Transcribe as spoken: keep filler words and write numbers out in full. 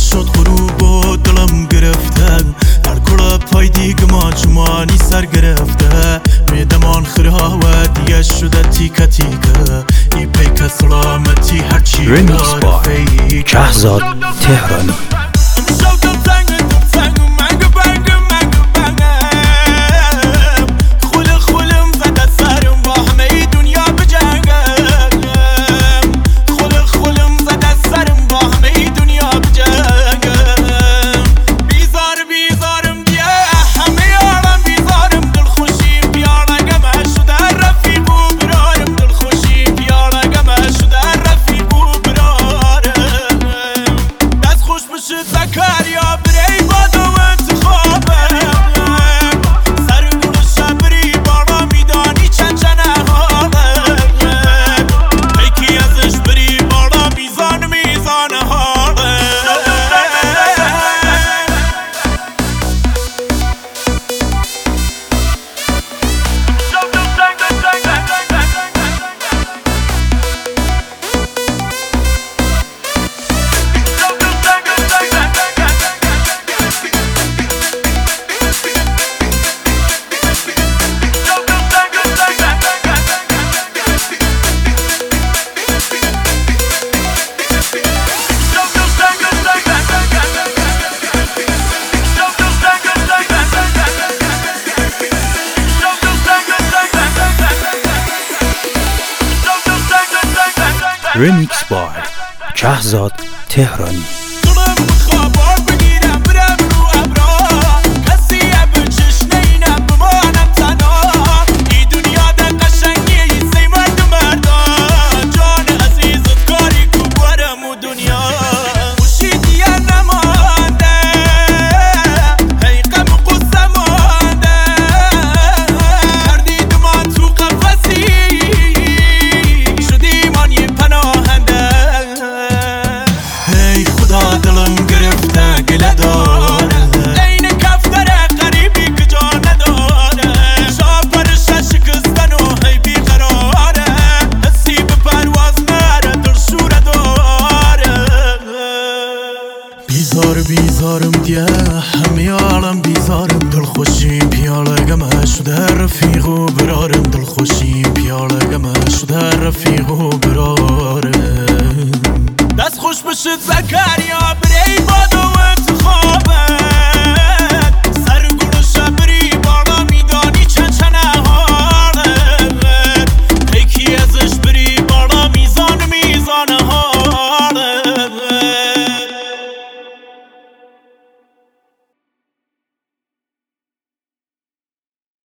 شد غروب و دلم گرفته، هر کل پای دیگما چمانی سر گرفته، میدمان خرها و دیگه شده تیکه تیکه، ای پیک سلامتی هرچی رمیکس بای شهزاد تهرانی. رمیکس بای شهزاد تهرانی. بیزار بیزارم دیه همه عالم بیزارم، دل خوشیم پیاله گمه شده رفیق و برارم، دل خوشیم پیاله گمه شده رفیق و برارم. دست خوش بشد زکریا بری باد و انتخابت، سر گل شبری بالا میدانی چند چنه حالت، پیکی ازش بری بالا میزان میزانه